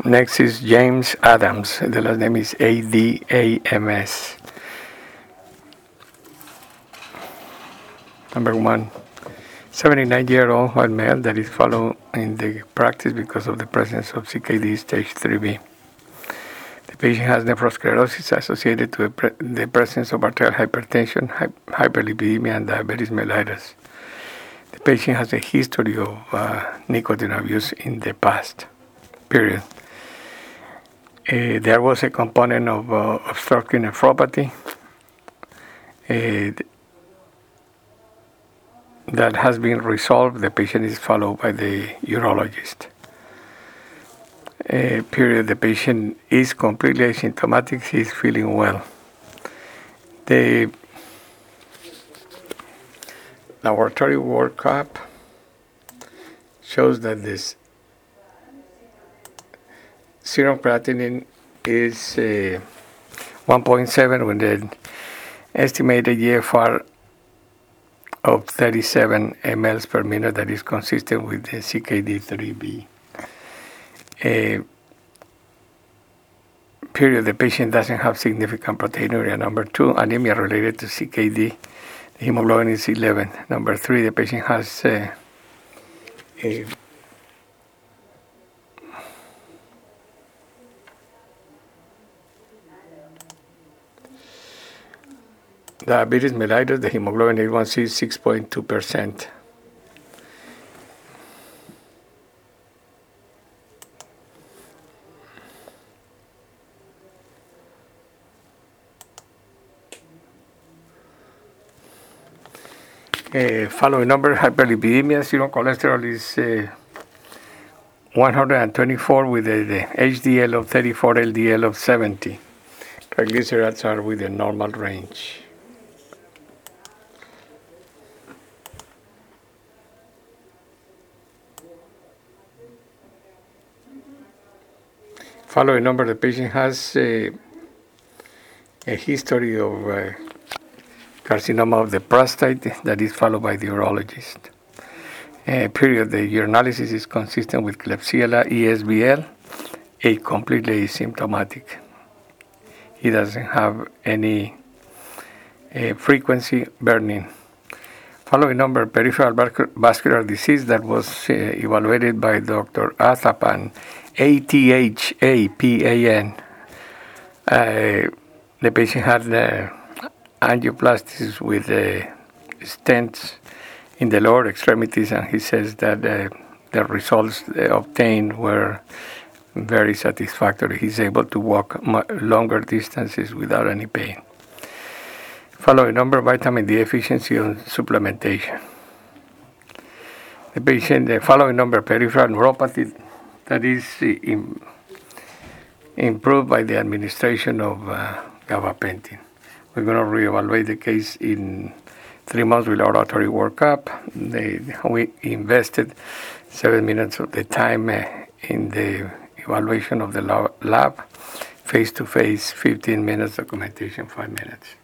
Next is James Adams. The last name is Adams. Number 1. 79-year-old white male that is followed in the practice because of the presence of CKD stage 3B. The patient has nephrosclerosis associated with the presence of arterial hypertension, hyperlipidemia, and diabetes mellitus. The patient has a history of nicotine abuse in the past, period. There was a component of obstructive nephropathy that has been resolved. The patient is followed by the urologist. Period. The patient is completely asymptomatic. He is feeling well. The laboratory workup shows that this serum creatinine is 1.7 with an estimated GFR of 37 mL per minute that is consistent with the CKD3B. Period. The patient doesn't have significant proteinuria. Number 2, anemia related to CKD. The hemoglobin is 11. Number 3, the patient has diabetes mellitus. The hemoglobin A1C is 6.2%. Following number, hyperlipidemia, serum cholesterol is 124 with the HDL of 34, LDL of 70. Triglycerides are within normal range. Following number, the patient has a history of carcinoma of the prostate that is followed by the urologist. Period. The urinalysis is consistent with Klebsiella, ESBL, a completely asymptomatic. He doesn't have any frequency burning. Following number, peripheral vascular disease that was evaluated by Dr. Athapan, Athapan. The patient had angioplasties with stents in the lower extremities, and he says that the results obtained were very satisfactory. He's able to walk longer distances without any pain. Following number, vitamin D deficiency on supplementation. The patient, the following number, peripheral neuropathy that is improved by the administration of gabapentin. We're going to reevaluate the case in 3 months with laboratory workup. We invested 7 minutes of the time in the evaluation of the lab, face-to-face 15 minutes, documentation 5 minutes.